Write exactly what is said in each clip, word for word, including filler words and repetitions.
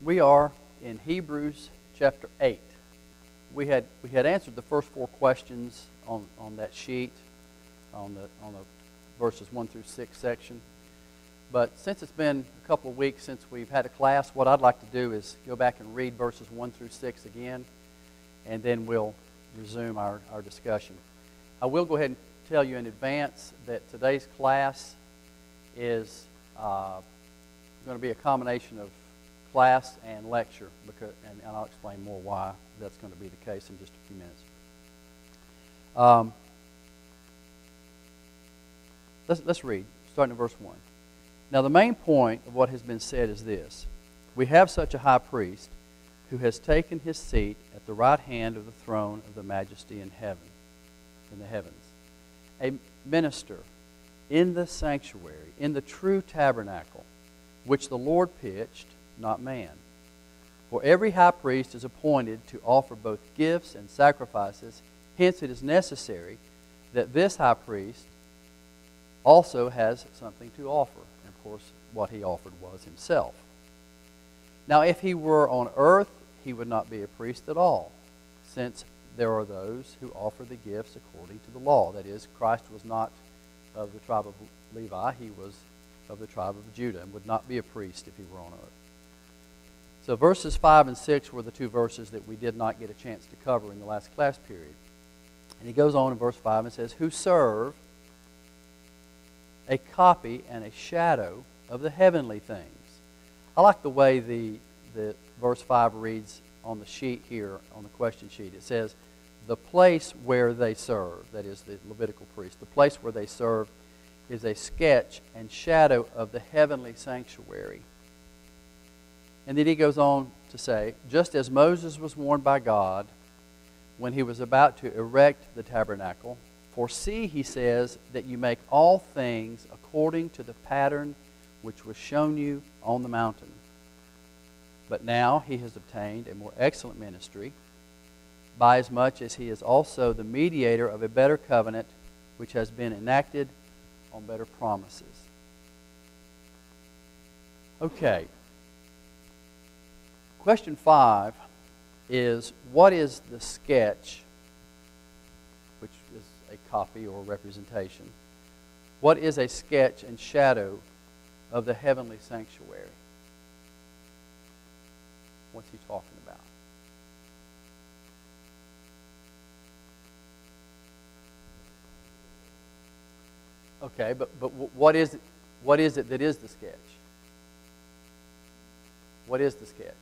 we are in Hebrews chapter eight. We had we had answered the first four questions on, on that sheet, on the on the verses one through six section. But since it's been a couple of weeks since we've had a class, what I'd like to do is go back and read verses one through six again, and then we'll resume our, our discussion. I will go ahead and tell you in advance that today's class is uh, going to be a combination of class and lecture, because, and, and I'll explain more why that's going to be the case in just a few minutes. Um, let's, let's read, starting in verse one. Now the main point of what has been said is this: we have such a high priest who has taken his seat at the right hand of the throne of the majesty in heaven, in the heavens, a minister in the sanctuary, in the true tabernacle, which the Lord pitched, not man. For every high priest is appointed to offer both gifts and sacrifices. Hence it is necessary that this high priest also has something to offer. And of course, what he offered was himself. Now, if he were on earth, he would not be a priest at all, since there are those who offer the gifts according to the law. That is, Christ was not of the tribe of Levi, he was of the tribe of Judah, and would not be a priest if he were on earth. So verses five and six were the two verses that we did not get a chance to cover in the last class period. And he goes on in verse five and says, who serve a copy and a shadow of the heavenly things. I like the way the, the verse five reads on the sheet here, on the question sheet. It says, the place where they serve, that is the Levitical priest, the place where they serve is a sketch and shadow of the heavenly sanctuary. And then he goes on to say, just as Moses was warned by God when he was about to erect the tabernacle, for see, he says, that you make all things according to the pattern which was shown you on the mountain. But now he has obtained a more excellent ministry, by as much as he is also the mediator of a better covenant, which has been enacted on better promises. Okay. Question five is, what is the sketch, which is a copy or representation? What is a sketch and shadow of the heavenly sanctuary? What's he talking about? Okay, but, but what is it, what is it that is the sketch? What is the sketch?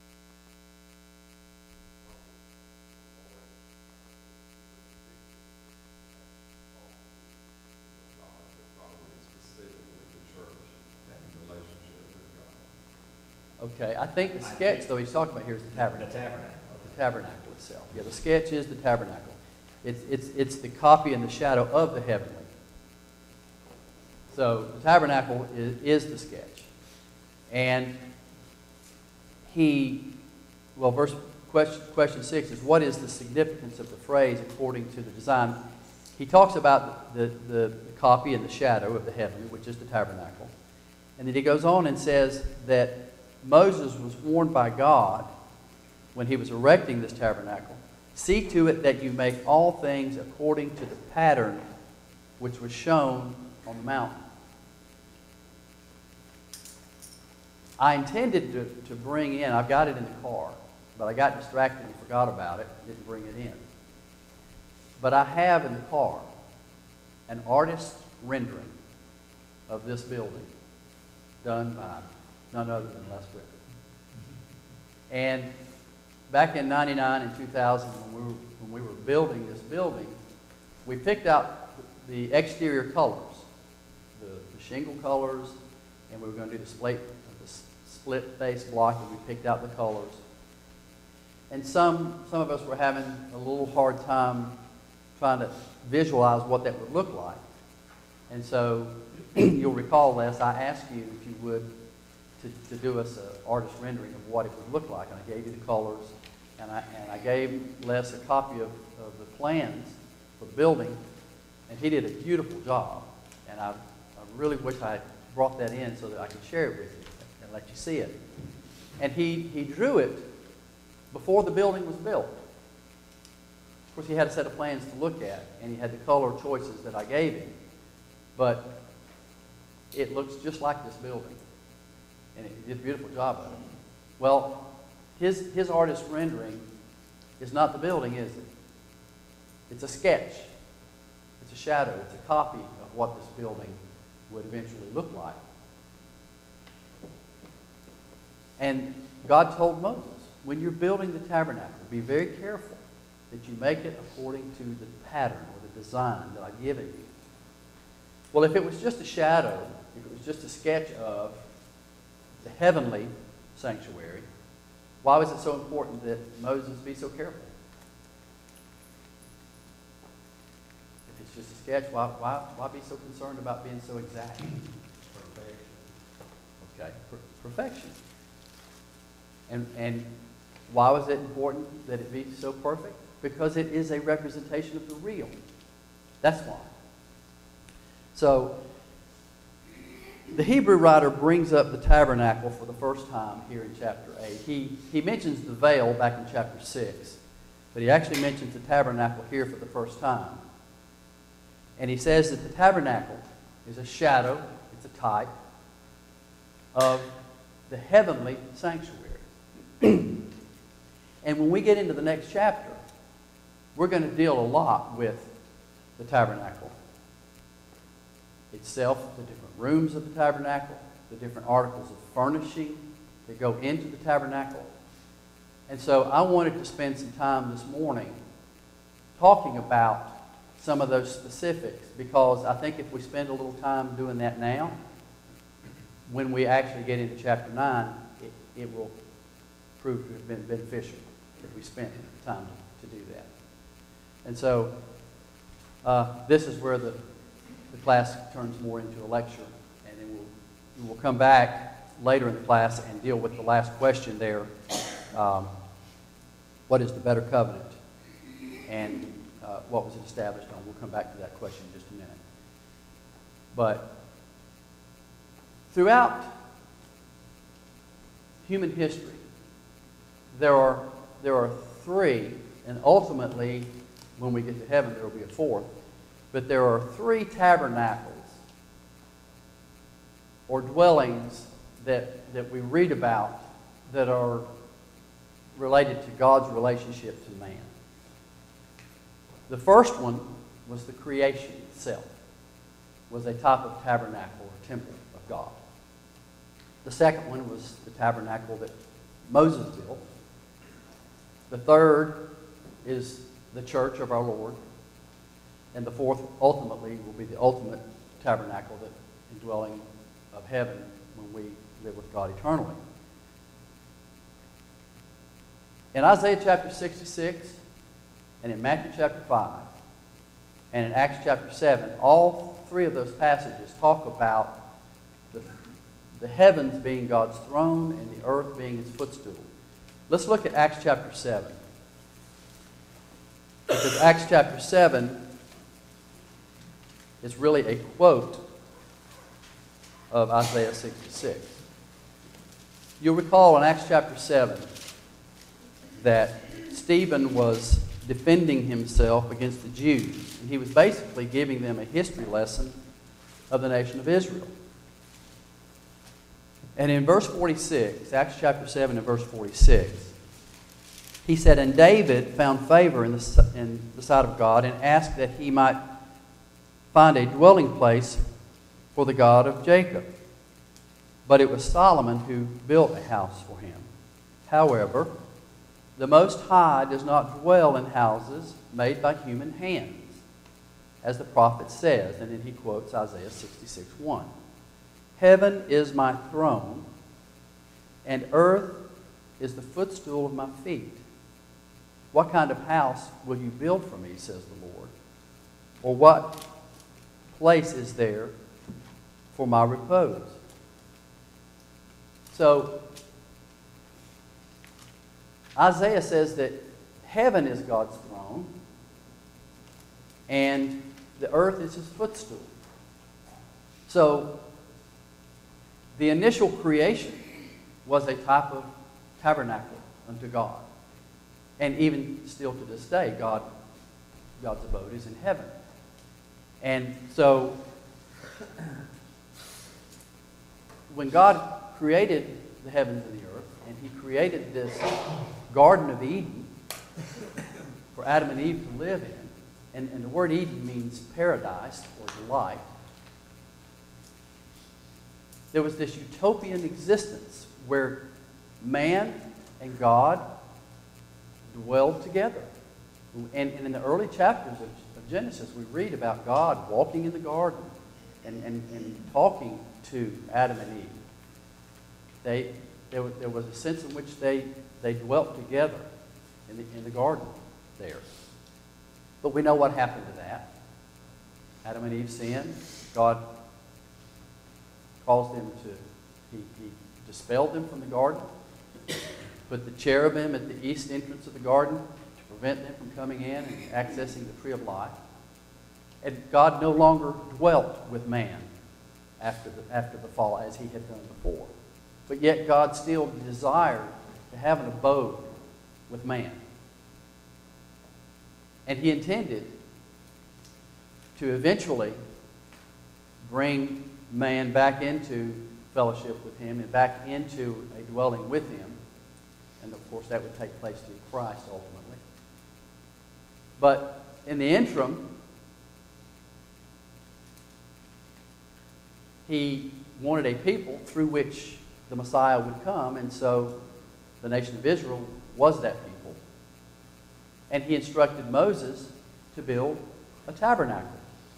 Okay, I think the sketch, though, he's talking about here is the tabernacle. The tabernacle. The tabernacle itself. Yeah, the sketch is the tabernacle. It's, it's, it's the copy and the shadow of the heavenly. So the tabernacle is, is the sketch. And he, well, verse question, question six is, what is the significance of the phrase according to the design? He talks about the, the, the copy and the shadow of the heavenly, which is the tabernacle. And then he goes on and says that Moses was warned by God when he was erecting this tabernacle, see to it that you make all things according to the pattern which was shown on the mountain. I intended to, to bring in, I've got it in the car, but I got distracted and forgot about it, didn't bring it in. But I have in the car an artist's rendering of this building done by none other than Les Ricker. And back in ninety-nine and two thousand, when we were, when we were building this building, we picked out the exterior colors, the, the shingle colors, and we were going to do the split, the split face block, and we picked out the colors. And some, some of us were having a little hard time trying to visualize what that would look like. And so, you'll recall, Les, I asked you if you would To, to do us an artist rendering of what it would look like. And I gave you the colors, and I, and I gave Les a copy of, of the plans for the building, and he did a beautiful job. And I, I really wish I had brought that in so that I could share it with you and let you see it. And he, he drew it before the building was built. Of course, he had a set of plans to look at, and he had the color choices that I gave him. But it looks just like this building. And he did a beautiful job of it. Well, his, his artist rendering is not the building, is it? It's a sketch. It's a shadow. It's a copy of what this building would eventually look like. And God told Moses, when you're building the tabernacle, be very careful that you make it according to the pattern or the design that I've given you. Well, if it was just a shadow, if it was just a sketch of the heavenly sanctuary, why was it so important that Moses be so careful? If it's just a sketch, why, why, why be so concerned about being so exact? Perfection. Okay, per- perfection. And, and why was it important that it be so perfect? Because it is a representation of the real. That's why. So, the Hebrew writer brings up the tabernacle for the first time here in chapter eight. He, he mentions the veil back in chapter six, but he actually mentions the tabernacle here for the first time. And he says that the tabernacle is a shadow, it's a type, of the heavenly sanctuary. And when we get into the next chapter, we're going to deal a lot with the tabernacle itself, the different rooms of the tabernacle, the different articles of furnishing that go into the tabernacle. And so I wanted to spend some time this morning talking about some of those specifics, because I think if we spend a little time doing that now, when we actually get into chapter nine, it, it will prove to have been beneficial if we spent time to, to do that. And so uh, this is where the, the class turns more into a lecture, and then we'll, we'll come back later in the class and deal with the last question there. Um, what is the better covenant? And uh, what was it established on? We'll come back to that question in just a minute. But throughout human history, there are, there are three, and ultimately, when we get to heaven, there will be a fourth, but there are three tabernacles or dwellings that, that we read about that are related to God's relationship to man. The first one was the creation itself, was a type of tabernacle or temple of God. The second one was the tabernacle that Moses built. The third is the church of our Lord. And the fourth, ultimately, will be the ultimate tabernacle, that indwelling of heaven when we live with God eternally. In Isaiah chapter sixty-six, and in Matthew chapter five, and in Acts chapter seven, all three of those passages talk about the, the heavens being God's throne and the earth being His footstool. Let's look at Acts chapter seven. Because Acts chapter seven is really a quote of Isaiah sixty-six. You'll recall in Acts chapter seven that Stephen was defending himself against the Jews. And he was basically giving them a history lesson of the nation of Israel. And in verse forty-six, Acts chapter seven and verse forty-six, he said, "And David found favor in the, in the sight of God, and asked that he might find a dwelling place for the God of Jacob. But it was Solomon who built a house for him. However, the Most High does not dwell in houses made by human hands, as the prophet says." And then he quotes Isaiah sixty-six one. "Heaven is my throne, and earth is the footstool of my feet. What kind of house will you build for me, says the Lord? Or what place is there for my repose?" So, Isaiah says that heaven is God's throne and the earth is His footstool. So, the initial creation was a type of tabernacle unto God. And even still to this day, God, God's abode is in heaven. And so, when God created the heavens and the earth, and He created this Garden of Eden for Adam and Eve to live in, and, and the word Eden means paradise or delight, there was this utopian existence where man and God dwelled together. And, and in the early chapters of, of Genesis, we read about God walking in the garden and, and, and talking to Adam and Eve. They, there, was, there was a sense in which they, they dwelt together in the, in the garden there. But we know what happened to that. Adam and Eve sinned. God caused them to, he, he dispelled them from the garden, put the cherubim at the east entrance of the garden to prevent them from coming in and accessing the tree of life. And God no longer dwelt with man after the, after the fall as He had done before. But yet God still desired to have an abode with man. And He intended to eventually bring man back into fellowship with Him and back into a dwelling with Him. And of course that would take place through Christ ultimately. But in the interim, He wanted a people through which the Messiah would come, and so the nation of Israel was that people. And He instructed Moses to build a tabernacle.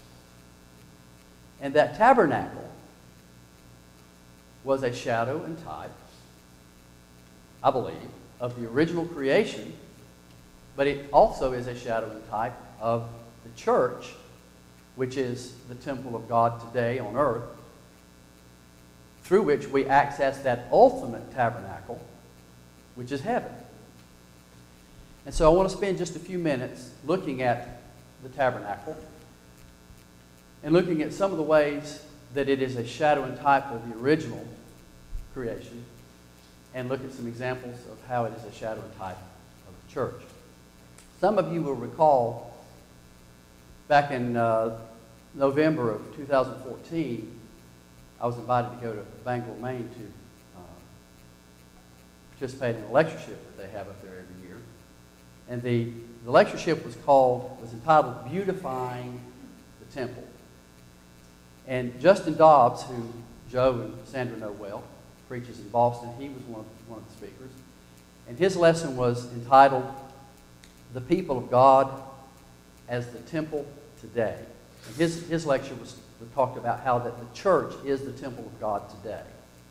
And that tabernacle was a shadow and type, I believe, of the original creation, but it also is a shadow and type of the church, which is the temple of God today on earth, through which we access that ultimate tabernacle, which is heaven. And so I want to spend just a few minutes looking at the tabernacle and looking at some of the ways that it is a shadow and type of the original creation, and look at some examples of how it is a shadow and type of the church. Some of you will recall back in uh, November of two thousand fourteen, I was invited to go to Bangor, Maine to uh, participate in a lectureship that they have up there every year. And the, the lectureship was called, was entitled Beautifying the Temple. And Justin Dobbs, who Joe and Sandra know well, preaches in Boston, he was one of, one of the speakers. And his lesson was entitled The People of God as the Temple Today. And his, his lecture was talked about how that the church is the temple of God today.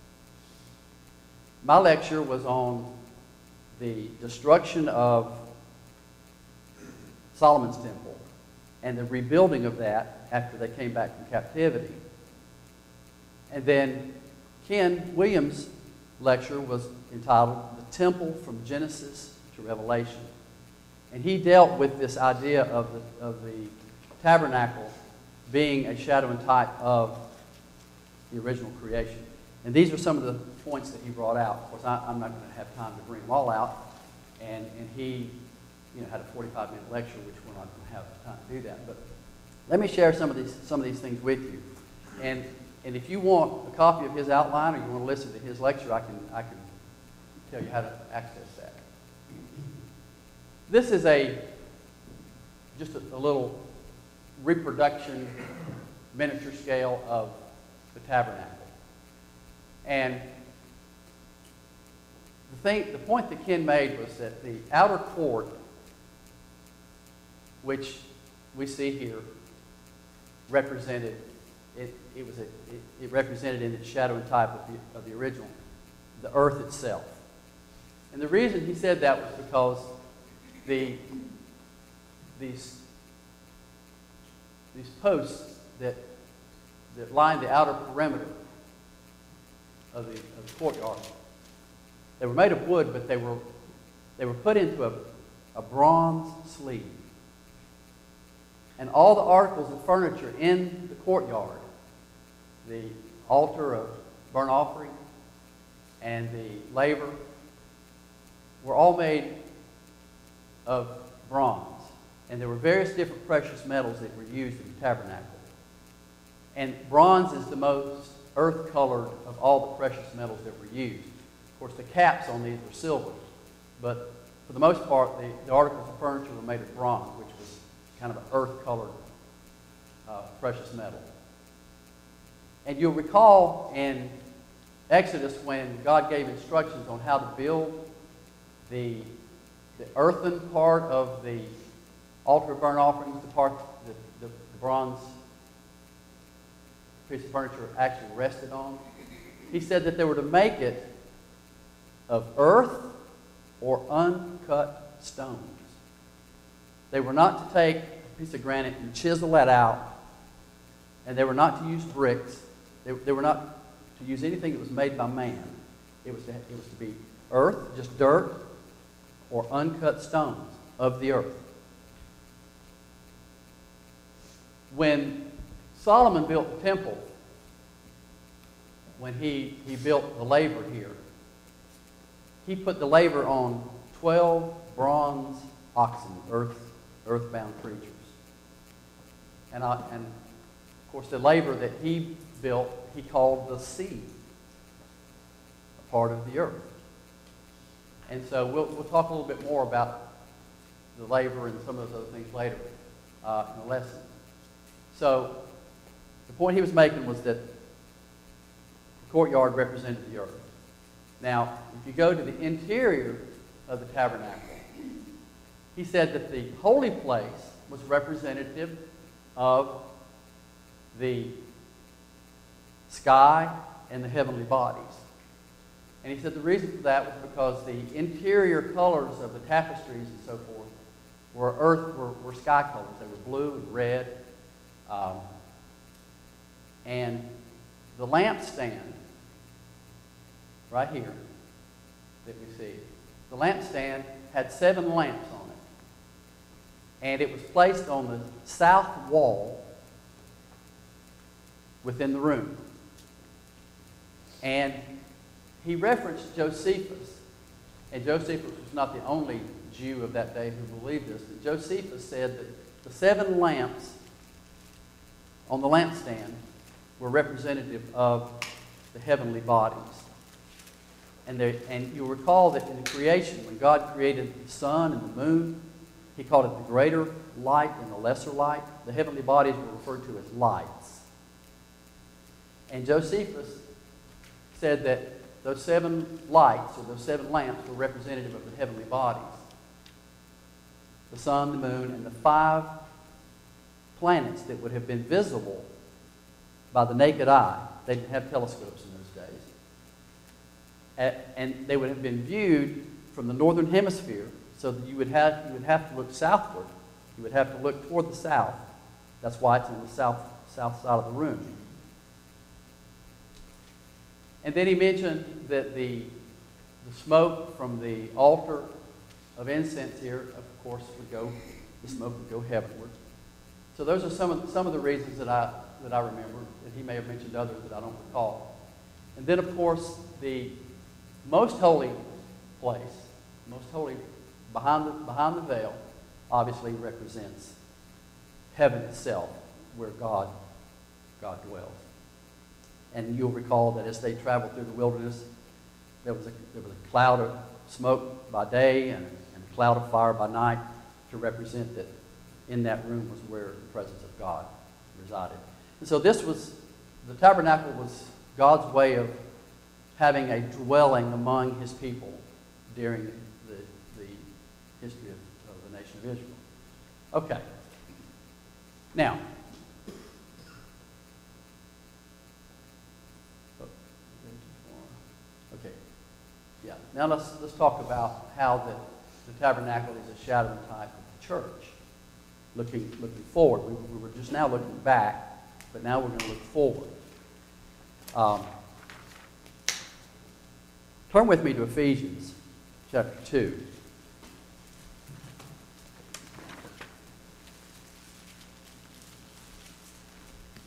My lecture was on the destruction of Solomon's temple and the rebuilding of that after they came back from captivity. And then Ken Williams' lecture was entitled The Temple from Genesis to Revelation. And he dealt with this idea of the, of the tabernacle being a shadow and type of the original creation. And these are some of the points that he brought out. Of course, I, I'm not going to have time to bring them all out. And, and he you know, had a forty-five minute lecture, which we're not going to have time to do that. But let me share some of these, some of these things with you. And, and if you want a copy of his outline or you want to listen to his lecture, I can, I can tell you how to access that. This is a just a, a little reproduction miniature scale of the tabernacle. And the thing, the point that Ken made was that the outer court, which we see here, represented it. It was a, it, it represented in its shadow and type of the, of the original, the earth itself. And the reason he said that was because the these these posts that that line the outer perimeter of the, of the courtyard, they were made of wood, but they were they were put into a, a bronze sleeve. And all the articles of furniture in the courtyard, the altar of burnt offering and the laver were all made of bronze. And there were various different precious metals that were used in the tabernacle. And bronze is the most earth-colored of all the precious metals that were used. Of course, the caps on these were silver. But for the most part, the, the articles of furniture were made of bronze, which was kind of an earth-colored uh, precious metal. And you'll recall in Exodus when God gave instructions on how to build the, the earthen part of the altar of burnt offerings, the part that the, the bronze piece of furniture actually rested on. He said that they were to make it of earth or uncut stones. They were not to take a piece of granite and chisel that out, and they were not to use bricks. They, they were not to use anything that was made by man. It was to, it was to be earth, just dirt, or uncut stones of the earth. When Solomon built the temple, when he, he built the laver here, he put the laver on twelve bronze oxen, earth, earthbound creatures. And, I, and of course, the laver that he built, he called the sea, a part of the earth. And so we'll, we'll talk a little bit more about the laver and some of those other things later uh, in the lesson. So the point he was making was that the courtyard represented the earth. Now, if you go to the interior of the tabernacle, he said that the holy place was representative of the sky and the heavenly bodies. And he said the reason for that was because the interior colors of the tapestries and so forth were earth, were, were sky colors. They were blue and red. Um, and the lampstand, right here, that we see, the lampstand had seven lamps on it. And it was placed on the south wall within the room. And he referenced Josephus. And Josephus was not the only Jew of that day who believed this. But Josephus said that the seven lamps on the lampstand were representative of the heavenly bodies. And, there, and you'll recall that in the creation, when God created the sun and the moon, he called it the greater light and the lesser light. The heavenly bodies were referred to as lights. And Josephus said that those seven lights, or those seven lamps, were representative of the heavenly bodies. The sun, the moon, and the five planets that would have been visible by the naked eye. They didn't have telescopes in those days. And they would have been viewed from the northern hemisphere, so that you would have, you would have to look southward. You would have to look toward the south. That's why it's on the south, south side of the room. And then he mentioned that the, the smoke from the altar of incense here, of course, would go, the smoke would go heavenward. So those are some of, some of the reasons that I, that I remember, and he may have mentioned others that I don't recall. And then, of course, the most holy place, most holy behind the, behind the veil, obviously represents heaven itself, where God, God dwells. And you'll recall that as they traveled through the wilderness, there was a, there was a cloud of smoke by day and, and a cloud of fire by night to represent that in that room was where the presence of God resided. And so this was, the tabernacle was God's way of having a dwelling among his people during the, the history of, of the nation of Israel. Okay. Now, okay, yeah. Now let's let's talk about how the, the tabernacle is a shadow and type of the church. Looking looking forward, we, we were just now looking back, but now we're going to look forward. Um, turn with me to Ephesians chapter two.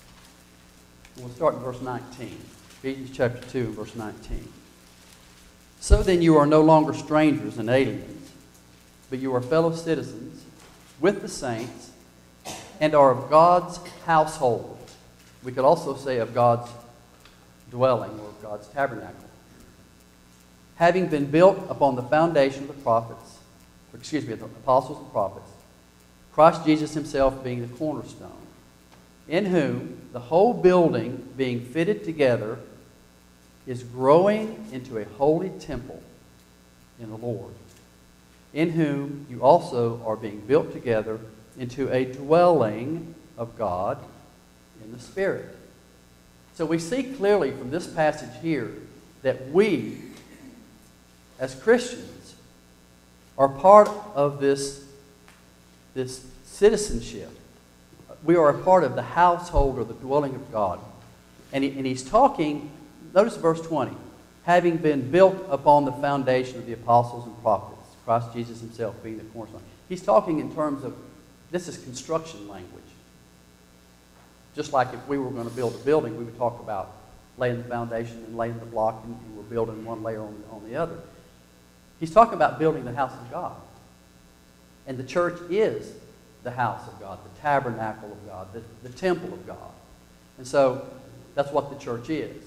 We'll start in verse nineteen. Ephesians chapter two, verse nineteen. So then you are no longer strangers and aliens, but you are fellow citizens with the saints and are of God's household. We could also say of God's dwelling or of God's tabernacle. Having been built upon the foundation of the prophets, or excuse me, the apostles and prophets, Christ Jesus himself being the cornerstone, in whom the whole building being fitted together is growing into a holy temple in the Lord, in whom you also are being built together into a dwelling of God in the Spirit. So we see clearly from this passage here that we, as Christians, are part of this, this citizenship. We are a part of the household or the dwelling of God. And, he, and he's talking, notice verse twenty, having been built upon the foundation of the apostles and prophets, Christ Jesus himself being the cornerstone. He's talking in terms of, this is construction language. Just like if we were going to build a building, we would talk about laying the foundation and laying the block, and, and we're building one layer on, on the other. He's talking about building the house of God. And the church is the house of God, the tabernacle of God, the, the temple of God. And so that's what the church is.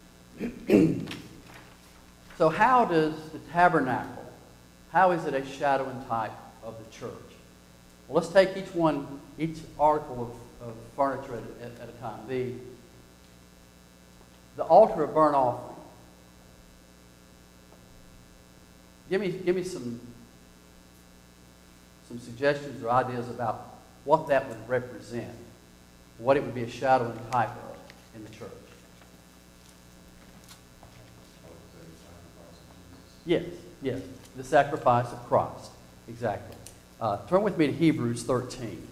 So how does the tabernacle, how is it a shadow and type of the church? Well, let's take each one, each article of, of furniture at, at, at a time. The, the altar of burnt offering. Give me, give me some, some suggestions or ideas about what that would represent, what it would be a shadow and type of in the church. Yes, yes, the sacrifice of Christ, exactly. Uh, turn with me to Hebrews thirteen.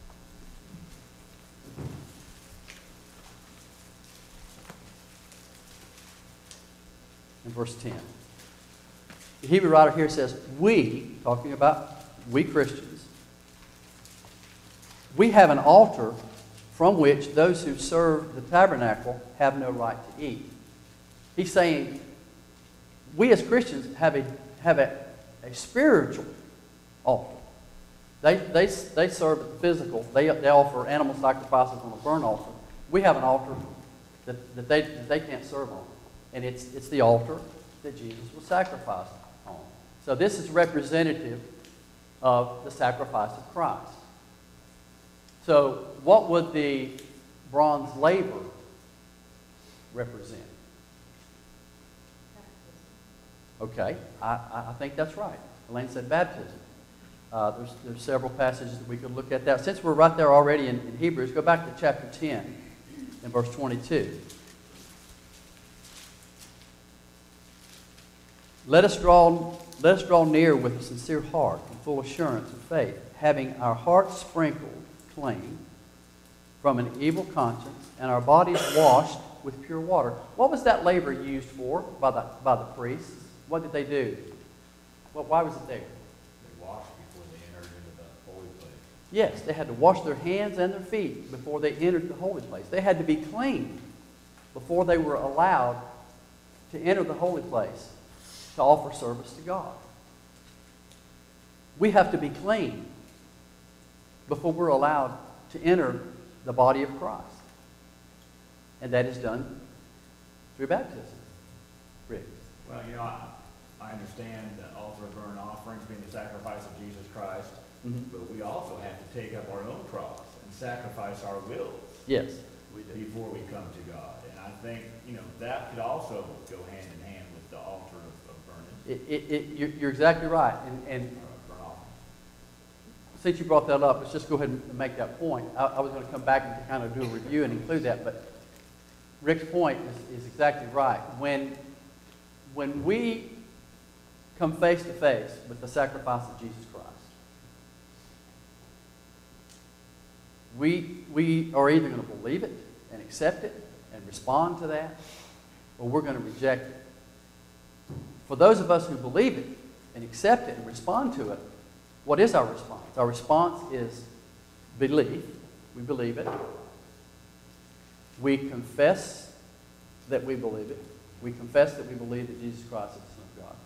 In verse ten. The Hebrew writer here says, we, talking about we Christians, we have an altar from which those who serve the tabernacle have no right to eat. He's saying, we as Christians have a, have a, a spiritual altar. They, they, they serve at the physical. They, they offer animal sacrifices on a burnt altar. We have an altar that, that, they, that they can't serve on. And it's, it's the altar that Jesus was sacrificed on. So this is representative of the sacrifice of Christ. So what would the bronze laver represent? Okay, I, I think that's right. Elaine said baptism. Uh, there's, there's several passages that we could look at that. Since we're right there already in, in Hebrews, go back to chapter ten and verse twenty-two. Let us draw, let us draw near with a sincere heart and full assurance of faith, having our hearts sprinkled clean from an evil conscience and our bodies washed with pure water. What was that laver used for by the, by the priests? What did they do? Well, why was it there? They washed before they entered into the holy place. Yes, they had to wash their hands and their feet before they entered the holy place. They had to be clean before they were allowed to enter the holy place to offer service to God. We have to be clean before we're allowed to enter the body of Christ. And that is done through baptism. Rick? Well, you know, I, I understand the altar of burnt offerings being the sacrifice of Jesus Christ, Mm-hmm. but we also have to take up our own cross and sacrifice our wills Yes, we do. before we come to God. And I think, you know, that could also go hand in hand with the altar of, of burning. It, it, it, you're, you're exactly right. And, and Burnt offering. since you brought that up, let's just go ahead and make that point. I, I was going to come back and kind of do a review and include that, but Rick's point is, is exactly right. When, when we come face to face with the sacrifice of Jesus Christ, we, we are either going to believe it and accept it and respond to that, or we're going to reject it. For those of us who believe it and accept it and respond to it, what is our response? Our response is belief. We believe it. We confess that we believe it. We confess that we believe that Jesus Christ is the Son of God.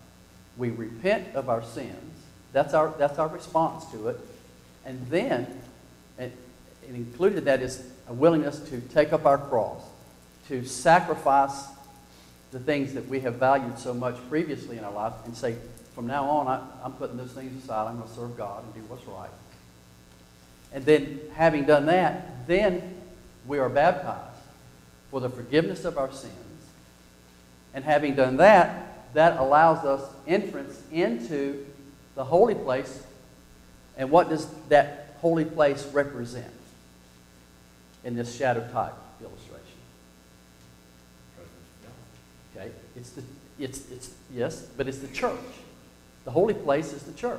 we repent of our sins. That's our, that's our response to it. And then, and, and included in that is a willingness to take up our cross, to sacrifice the things that we have valued so much previously in our life and say, from now on, I, I'm putting those things aside. I'm going to serve God and do what's right. And then, having done that, then we are baptized for the forgiveness of our sins. And having done that, that allows us entrance into the holy place. And what does that holy place represent in this shadow type illustration? Okay, it's the it's it's yes, but it's the church. The holy place is the church,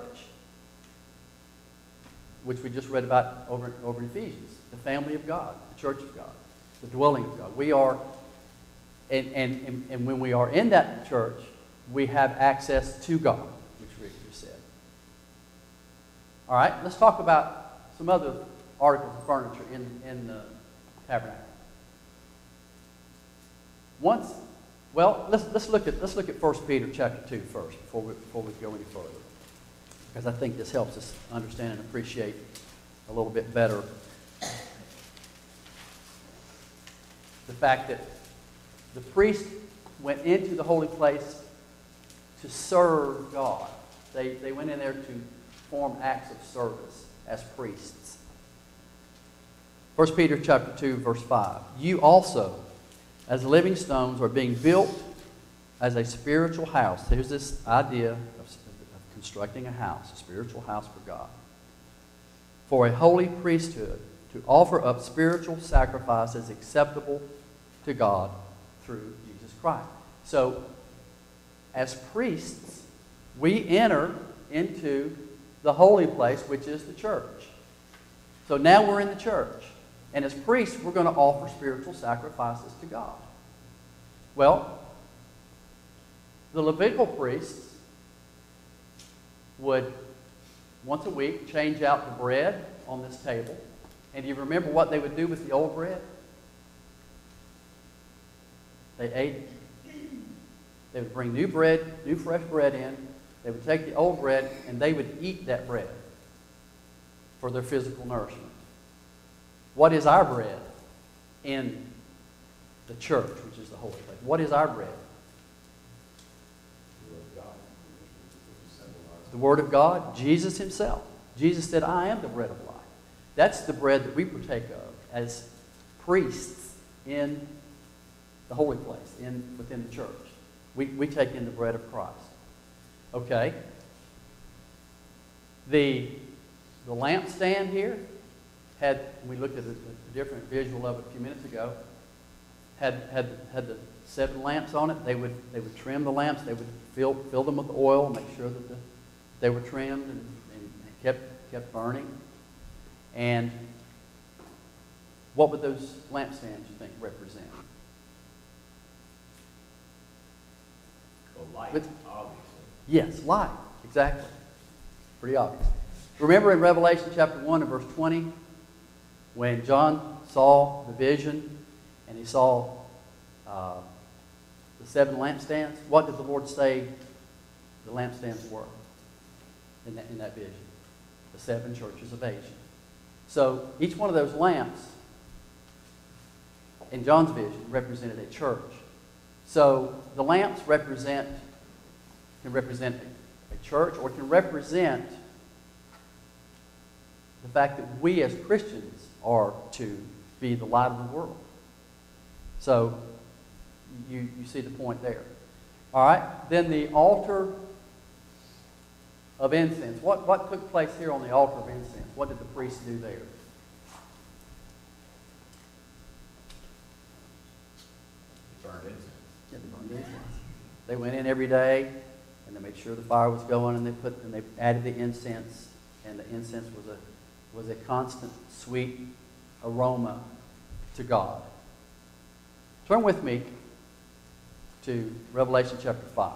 which we just read about over over in Ephesians. The family of God, the church of God, the dwelling of God. We are, and and and, and when we are in that church, we have access to God, which Rick just said. All right, let's talk about some other articles of furniture in in the tabernacle. Once. Well, let's, let's look at let's look at First Peter chapter two first before we before we go any further, because I think this helps us understand and appreciate a little bit better the fact that the priest went into the holy place to serve God. They they went in there to perform acts of service as priests. First Peter chapter two verse five. You also, as living stones, are being built as a spiritual house. There's this idea of, of constructing a house, a spiritual house for God. For a holy priesthood, to offer up spiritual sacrifices acceptable to God through Jesus Christ. So, as priests, we enter into the holy place, which is the church. So now we're in the church. And as priests, we're going to offer spiritual sacrifices to God. Well, the Levitical priests would, once a week, change out the bread on this table. And do you remember what they would do with the old bread? They ate it. They would bring new bread, new fresh bread in. They would take the old bread, and they would eat that bread for their physical nourishment. What is our bread in the church, which is the holy place? What is our bread? The Word of God, Jesus Himself. Jesus said, I am the bread of life. That's the bread that we partake of as priests in the holy place, in within the church. We, we take in the bread of Christ. Okay? The, the lampstand here had, we looked at a, a different visual of it a few minutes ago, had had had the seven lamps on it. They would they would trim the lamps. They would fill fill them with oil, make sure that the, they were trimmed and, and kept kept burning. And what would those lampstands, you think, represent? Well, light, With, obviously. Yes, light. Exactly. Pretty obvious. Remember in Revelation chapter one and verse twenty, when John saw the vision and he saw uh, the seven lampstands, what did the Lord say the lampstands were in that, in that vision? The seven churches of Asia. So each one of those lamps in John's vision represented a church. So the lamps represent can represent a, a church, or can represent the fact that we as Christians are to be the light of the world. So you, you see the point there. All right. Then the altar of incense. What, what took place here on the altar of incense? What did the priests do there? Burned incense. Yeah, they burned incense. They went in every day and they made sure the fire was going, and they put and they added the incense, and the incense was a was a constant sweet aroma to God. Turn with me to Revelation chapter five.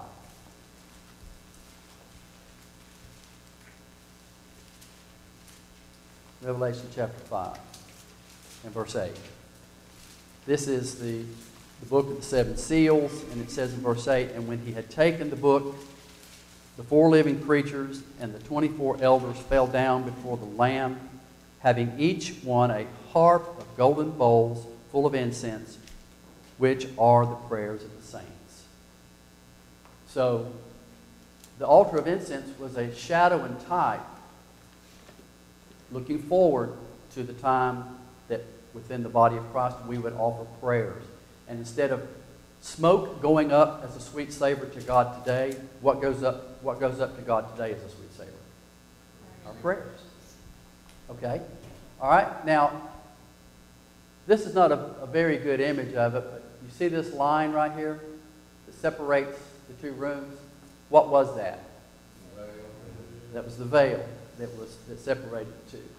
Revelation chapter five and verse eight. This is the, the book of the seven seals, and it says in verse eight, and when he had taken the book, The four living creatures and the twenty-four elders fell down before the Lamb, having each one a harp of golden bowls full of incense, which are the prayers of the saints. So, the altar of incense was a shadow and type looking forward to the time that within the body of Christ we would offer prayers. And instead of smoke going up as a sweet savor to God today, what goes up, what goes up to God today is a sweet savor? Our prayers. Okay? All right? Now, this is not a, a very good image of it, but you see this line right here that separates the two rooms? What was that? That was the veil that was that separated the two.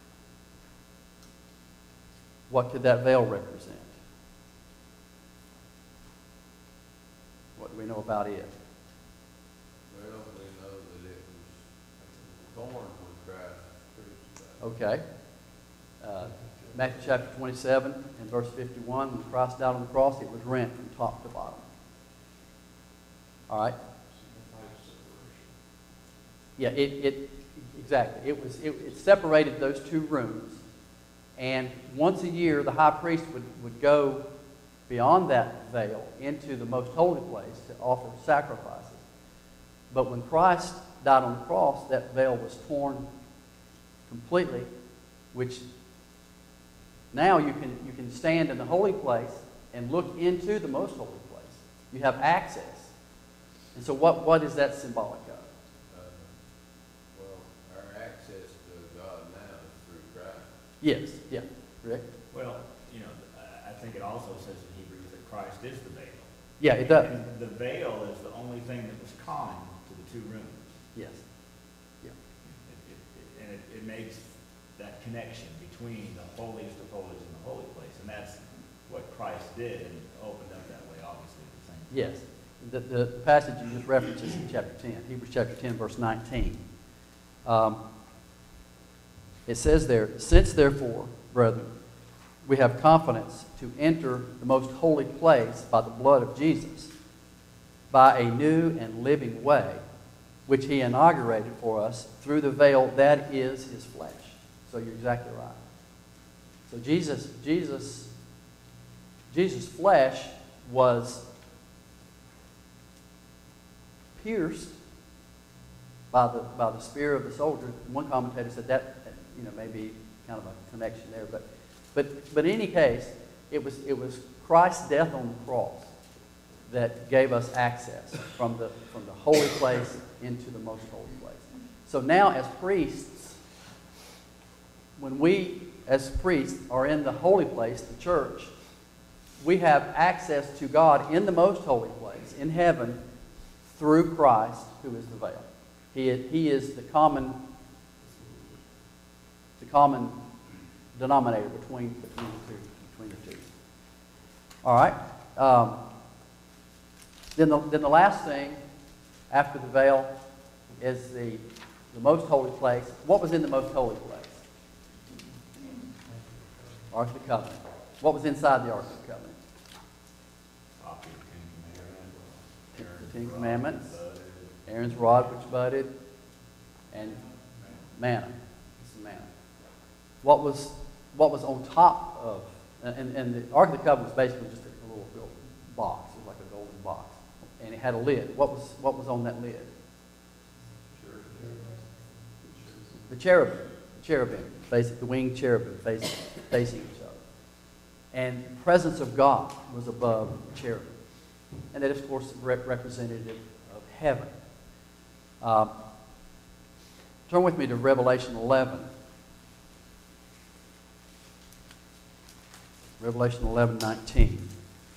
What could that veil represent? What do we know about it? Well, we know that it was thorn when Christ crucified. Okay. Uh, Matthew chapter twenty-seven and verse fifty-one, when Christ died on the cross, it was rent from top to bottom. All right? Yeah, it, it exactly. It was it, it separated those two rooms. And once a year, the high priest would, would go beyond that veil into the most holy place to offer sacrifices. But when Christ died on the cross, that veil was torn completely, which now you can, you can stand in the holy place and look into the most holy place. You have access. And so what, what is that symbolic of? Uh, well, our access to God now is through Christ. Yes, yeah. Rick? Well, you know, I- I think it also says in Hebrews that Christ is the veil. Yeah, it does. And the veil is the only thing that was common to the two rooms. Yes. Yeah. It, it, it, and it, it makes that connection between the holiest of holies and the holy place. And that's what Christ did and opened up that way, obviously, at the same time. Yes. The, the passage you just referenced is in chapter ten, Hebrews chapter ten, verse nineteen. Um, it says there, since therefore, brethren, we have confidence to enter the most holy place by the blood of Jesus, by a new and living way, which he inaugurated for us through the veil that is his flesh. So you're exactly right. So Jesus, Jesus, Jesus' flesh was pierced by the by the spear of the soldier. One commentator said that, you know, maybe kind of a connection there, but but but in any case, it was it was Christ's death on the cross that gave us access from the from the holy place into the most holy place. So now, as priests, when we as priests are in the holy place, the church, we have access to God in the most holy place, in heaven, through Christ, who is the veil. He is, he is the common, the common denominator between, between the two. Between the two. All right. Um, then, the, then the last thing after the veil is the, the most holy place. What was in the most holy place? Ark of the Covenant. What was inside the Ark of the Covenant? Copy of the Ten Commandments. The Ten Commandments. Budded. Aaron's rod which budded, and manna. It's the manna. What was what was on top of, and, and the Ark of the Covenant was basically just a little, little box. It was like a golden box, and it had a lid. What was what was on that lid? The cherubim. The cherubim, basically the winged cherubim facing facing each other, and the presence of God was above the cherubim, and that is, of course, rep- representative of heaven. Uh, turn with me to Revelation eleven. Revelation eleven nineteen.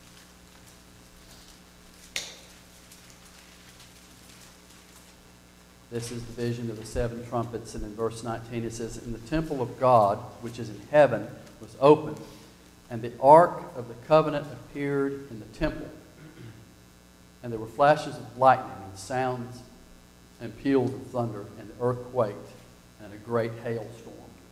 This is the vision of the seven trumpets, and in verse nineteen it says, "And the temple of God, which is in heaven, was opened, and the ark of the covenant appeared in the temple. And there were flashes of lightning and sounds and peals of thunder and the earth quaked and a great hailstorm."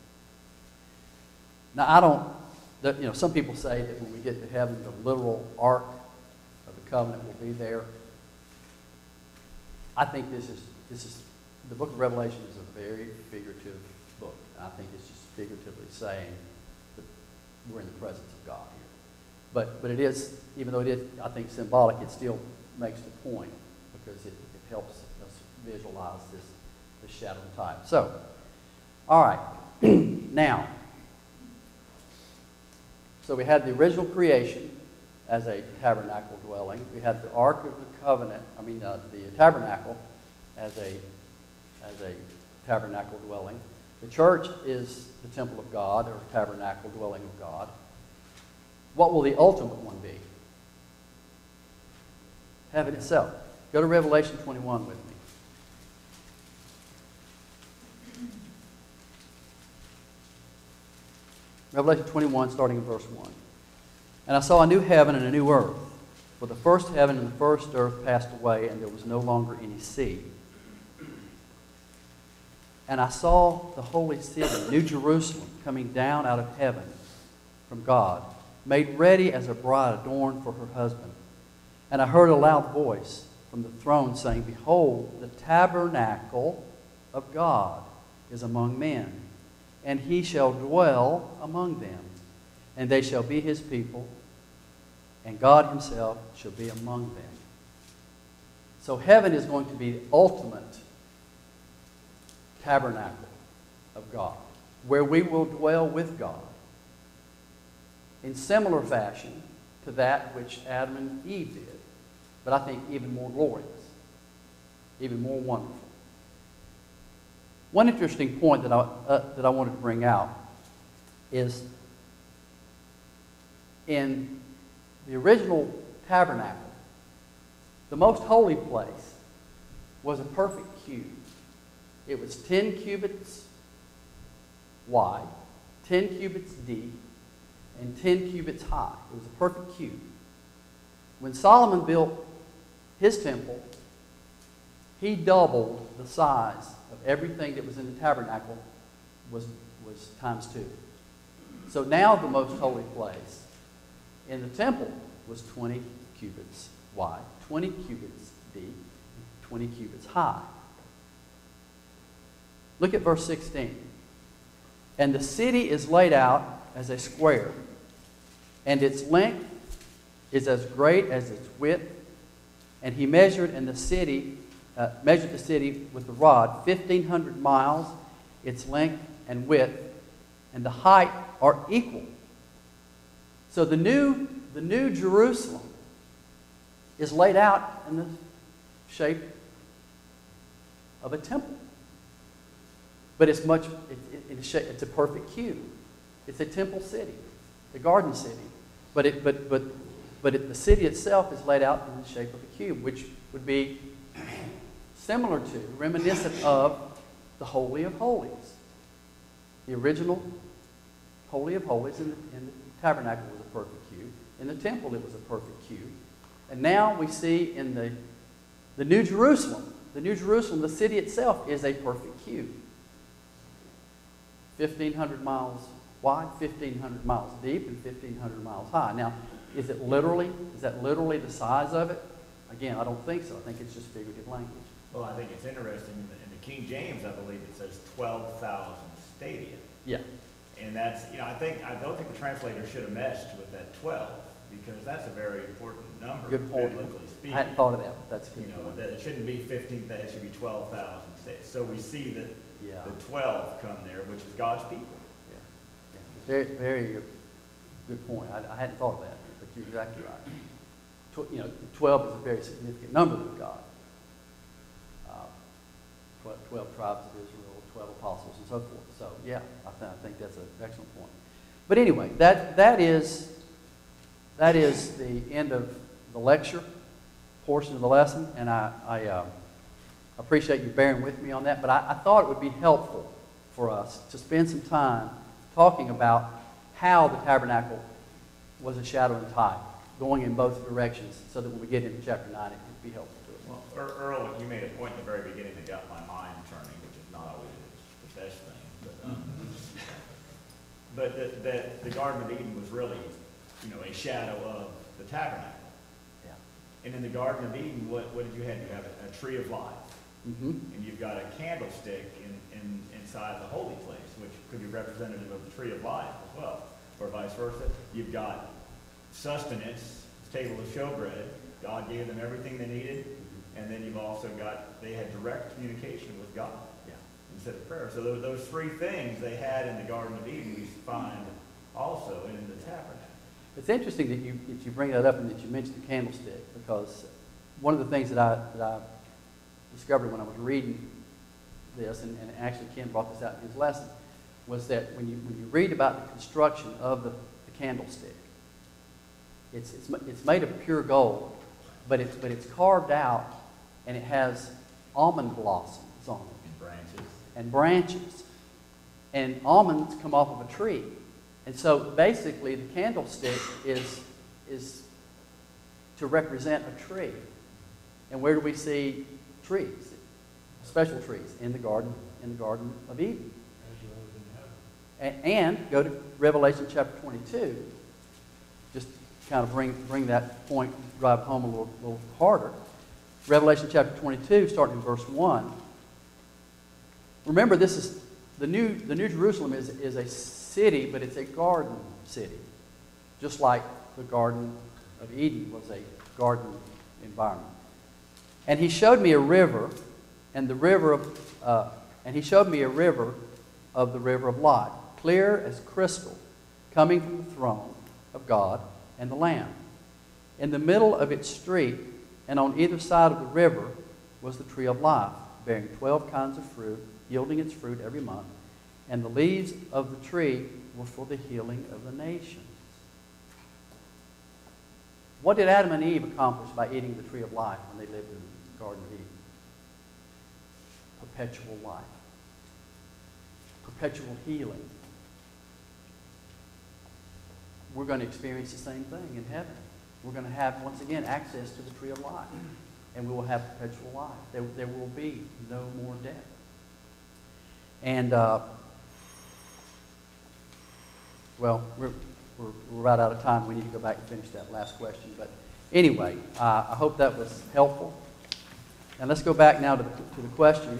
Now, I don't, that, you know, some people say that when we get to heaven, the literal ark of the covenant will be there. I think this is this is, the book of Revelation is a very figurative book. I think it's just figuratively saying that we're in the presence of God here. But, but it is, even though it is, I think, symbolic, it still makes the point because it, it helps us visualize this, this shadow type. So, all right. Now, so we had the original creation as a tabernacle dwelling. We had the Ark of the Covenant, I mean uh, the tabernacle as a, as a tabernacle dwelling. The church is the temple of God, or tabernacle dwelling of God. What will the ultimate one be? Heaven itself. Go to Revelation twenty-one with me. Revelation twenty-one, starting in verse one. And I saw a new heaven and a new earth, for the first heaven and the first earth passed away, and there was no longer any sea. And I saw the holy city, New Jerusalem, coming down out of heaven from God, made ready as a bride adorned for her husband. And I heard a loud voice from the throne saying, Behold, the tabernacle of God is among men, and he shall dwell among them, and they shall be his people, and God himself shall be among them. So heaven is going to be the ultimate tabernacle of God, where we will dwell with God in similar fashion to that which Adam and Eve did, but I think even more glorious, even more wonderful. One interesting point that I, uh, that I wanted to bring out is in the original tabernacle, the most holy place was a perfect cube. It was ten cubits wide, ten cubits deep, and ten cubits high. It was a perfect cube. When Solomon built his temple, he doubled the size of everything that was in the tabernacle was, was times two. So now the most holy place in the temple was twenty cubits wide, twenty cubits deep, and twenty cubits high. Look at verse sixteen. And the city is laid out as a square, and its length is as great as its width. And he measured in the city, uh, measured the city with the rod, fifteen hundred miles. Its length and width and the height are equal. So the new, the new Jerusalem is laid out in the shape of a temple. But it's much, it, it, it's, it's a perfect cube. It's a temple city, a garden city. But, it, but, but, but it, the city itself is laid out in the shape of a cube, which would be similar to, reminiscent of the Holy of Holies. The original Holy of Holies in the, in the tabernacle was a perfect cube. In the temple it was a perfect cube. And now we see in the, the New Jerusalem, the New Jerusalem, the city itself is a perfect cube. fifteen hundred miles wide, fifteen hundred miles deep, and fifteen hundred miles high. Now, is it literally, is that literally the size of it? Again, I don't think so. I think it's just figurative language. Well, I think it's interesting, in the, in the King James, I believe it says twelve thousand stadia. Yeah. And that's, you know, I think, I don't think the translator should have meshed with that twelve, because that's a very important number. Good point. Biblically speaking. I hadn't thought of that, but that's a good You know, point. that it shouldn't be fifteen, that it should be twelve thousand stadia. So we see that Yeah. the twelve come there, which is God's people. Yeah. Yeah. Very, very good, good point. I, I hadn't thought of that, but you're exactly right. Tw- you know, twelve is a very significant number with God. Uh, twelve, twelve tribes of Israel, twelve apostles, and so forth. So, yeah, I, th- I think that's an excellent point. But anyway, that that is that is the end of the lecture portion of the lesson, and I, I uh, appreciate you bearing with me on that. But I, I thought it would be helpful for us to spend some time talking about how the tabernacle was a shadow and type, going in both directions, so that when we get into chapter nine, it would be helpful to us. Well, Ear- Earl, you made a point in the very beginning that got my mind turning, which is not always the best thing. But, um, but that, that the Garden of Eden was really, you know, a shadow of the tabernacle. Yeah. And in the Garden of Eden, what, what did you have? You have a, a tree of life. Mm-hmm. And you've got a candlestick in, in, inside the holy place, which could be representative of the tree of life as well, or vice versa. You've got sustenance, table of showbread. God gave them everything they needed. And then you've also got, they had direct communication with God, yeah, instead of prayer. So those, those three things they had in the Garden of Eden, we find also in the tabernacle. It's interesting that you, that you bring that up and that you mentioned the candlestick, because one of the things that I, that I discovered when I was reading this, and, and actually Ken brought this out in his lesson, was that when you, when you read about the construction of the, the candlestick, it's, it's, it's made of pure gold, but it's, but it's carved out, and it has almond blossoms on it. And branches. And branches. And almonds come off of a tree. And so basically the candlestick is, is to represent a tree. And where do we see trees? Special trees in the garden, in the Garden of Eden. And, and go to Revelation chapter twenty-two. Just kind of bring, bring that point, drive home a little, little harder. Revelation chapter twenty-two, starting in verse one. Remember, this is the new, the New Jerusalem is, is a city, but it's a garden city. Just like the Garden of Eden was a garden environment. And he showed me a river, and the river of, uh, and he showed me a river of the river of life, clear as crystal, coming from the throne of God and the Lamb. In the middle of its street, and on either side of the river, was the tree of life, bearing twelve kinds of fruit, yielding its fruit every month. And the leaves of the tree were for the healing of the nations. What did Adam and Eve accomplish by eating the tree of life when they lived in the Garden of Eden? Perpetual life. Perpetual healing. We're going to experience the same thing in heaven. We're going to have, once again, access to the tree of life. And we will have perpetual life. There, there will be no more death. And, uh, well, we're, we're, we're right out of time. We need to go back and finish that last question. But anyway, uh, I hope that was helpful. And let's go back now to the, to the questions.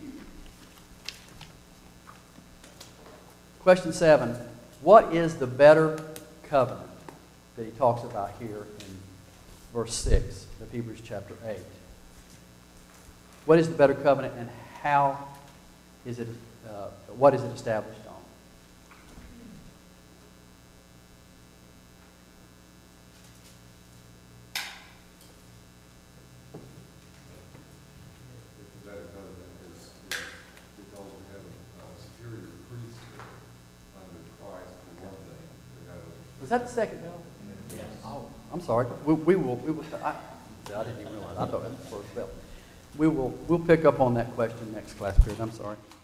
Question seven. What is the better covenant that he talks about here in verse six of Hebrews chapter eight? What is the better covenant, and how is it, uh, what is it established on? The better covenant is, is because we have a superior priesthood under Christ for one thing. We have a Was that the second bell? Yes. Oh, I'm sorry. We, we will. We will. I, I didn't even realize. I thought that was the first bell. We will. We'll pick up on that question next class period. I'm sorry.